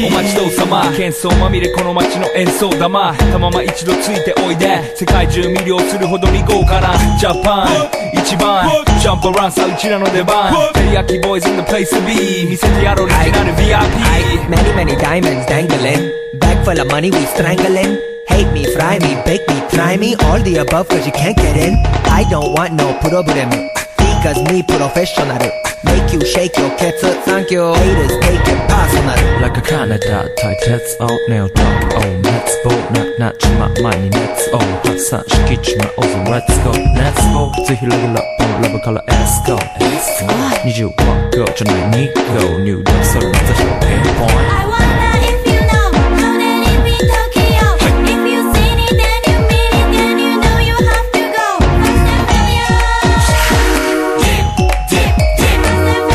お待ちどうさま喧騒まみれこの街の演奏玉たまま一度ついておいで世界中魅了するほどに豪華なジャパン一番ジャンプアランさうちらの出番テリヤキボーイズ in the place to be 見せてやろうオリジナル VIP Many many diamonds dangling Bag full of money we strangling Hate me, fry me, bake me, try me All the above cause you can't get in I don't want no problem Because me professional Make you shake your cats Thank you Haters take it personal Like a Canada type Let's all nail talk Oh let's go not my money Let's all 発散しきちまおうぞ Let's go Let's go ぜひレギュラーラブから Let's go 20は Go じゃない2 Go 入力それまずは Pinpoint I wonder if you know How did it be Tokyo If you seen it then you mean it Then you know you have to go Fast and furious Fast and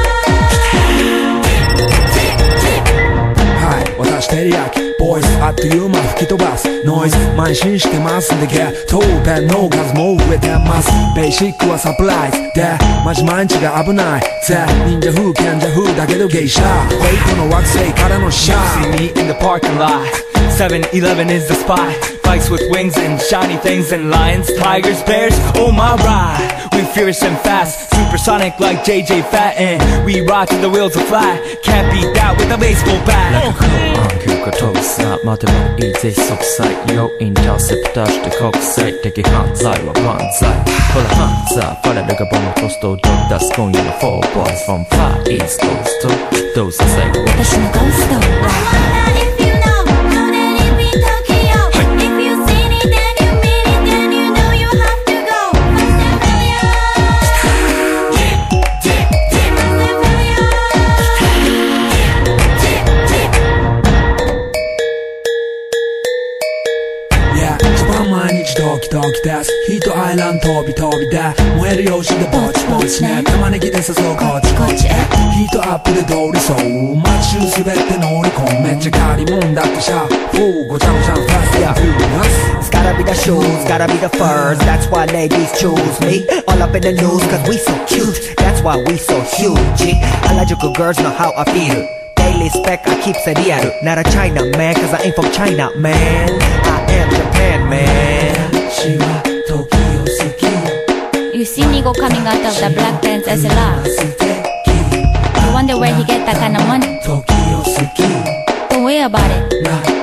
furious はい私テリヤキボーイズあっという間吹き飛ばすノイズ慢心してますんでゲットペンの数も増えてますベーシックはサプライズでマジ毎日が危ないぜ忍者風賢者風だけどゲイシャーフェイクの惑星からのシャー See me in the parking lot 7-Eleven is the spot Bikes with wings and shiny things and lions, tigers, bears, oh my ride We fierce and fast, supersonic like JJ Fatten We ride till the wheels are flat Can't beat that with a baseball bat Like a cool 急が飛ぶさ待てばいいぜ即歳要インターセプターして国際的犯罪は万歳ほらハンザーファレルがボムコストを取り出す今夜の4 boys from far east coast どうさせ私のゴースト I wonder if you know How did it be Tokyo If you seen it then you mean it Then you know you have to go Fast and furious Fast and furious Yeah 一番毎日ドキドキですヒートアイランド飛び飛びで燃える用紙でぼちぼちね玉ねぎで誘うこっちこっちへヒートアップで通りそう街中すべて乗り込むめっちゃ借りもんだってシャーごちゃごちゃファストやフーナス It's gotta be the shoes, gotta be the furs That's why ladies choose me All up in the news cause we so cute That's why we so huge Harajuku girls know how I feel Daily spec I keep it real Not a China man cause I ain't from China man I am Japan man 私は時を好き You see Nigo coming out of the black pants SLR 素敵 You wonder where he get that kind of money 時を好き Don't worry about it な